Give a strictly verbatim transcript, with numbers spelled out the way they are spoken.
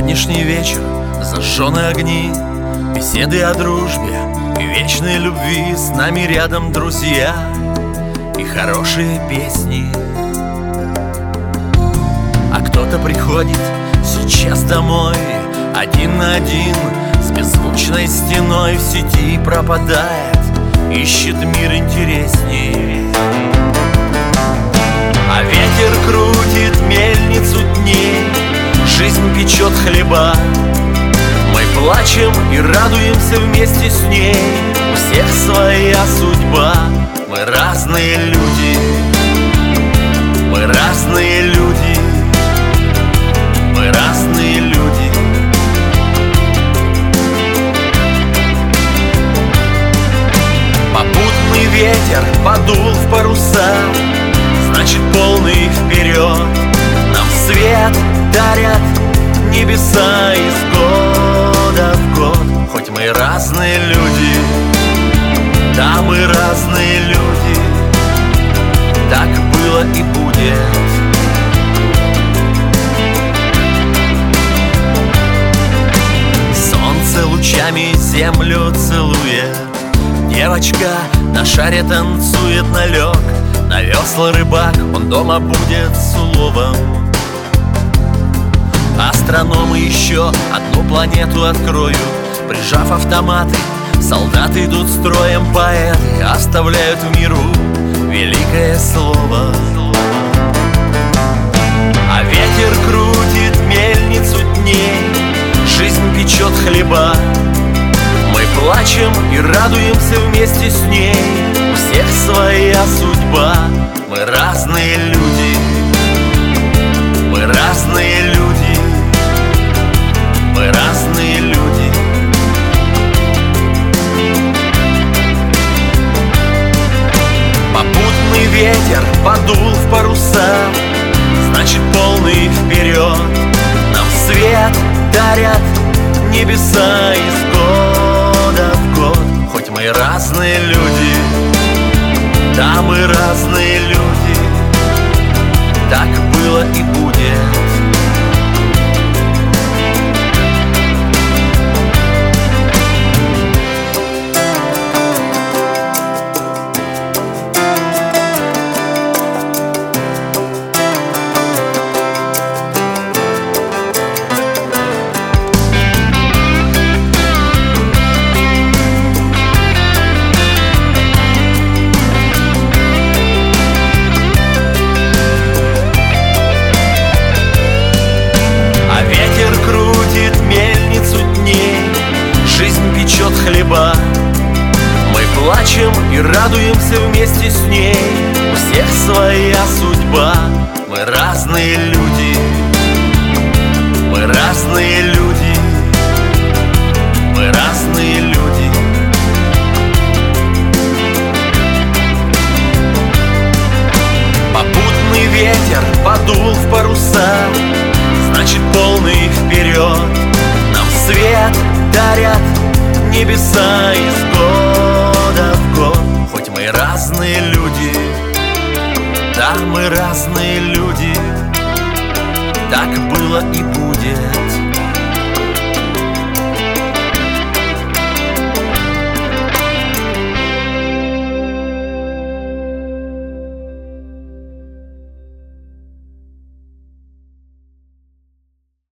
Сегодняшний вечер, зажжены огни, беседы о дружбе и вечной любви. С нами рядом друзья и хорошие песни. А кто-то приходит сейчас домой один на один, с беззвучной стеной в сети пропадает, ищет мир интересней. А ветер крутит мельницу дней, жизнь печет хлеба. Мы плачем и радуемся вместе с ней, у всех своя судьба. Мы разные люди, мы разные люди, мы разные люди. Попутный ветер подул в паруса, значит полный вперед. Нам свет дарят небеса из года в год. Хоть мы разные люди, да, мы разные люди, так было и будет. Солнце лучами землю целует, девочка на шаре танцует на лёг. На весла рыбак, он дома будет с уловом. Астрономы еще одну планету откроют, прижав автоматы, солдаты идут строем. Поэты оставляют в миру великое слово. А ветер крутит мельницу дней, жизнь печет хлеба. Мы плачем и радуемся вместе с ней, у всех своя судьба. Мы разные люди, мы разные люди, мы разные люди. Попутный ветер подул в паруса, значит полный вперед. Нам свет дарят небеса из года в год. Хоть мы разные люди, да, мы разные люди, так было и будет. Хлеба. Мы плачем и радуемся вместе с ней, у всех своя судьба. Мы разные люди, мы разные люди, мы разные люди. Попутный ветер подул в паруса, значит полный вперед. Нам свет дарят небеса из года в год. Хоть мы разные люди, да, мы разные люди, так было и будет.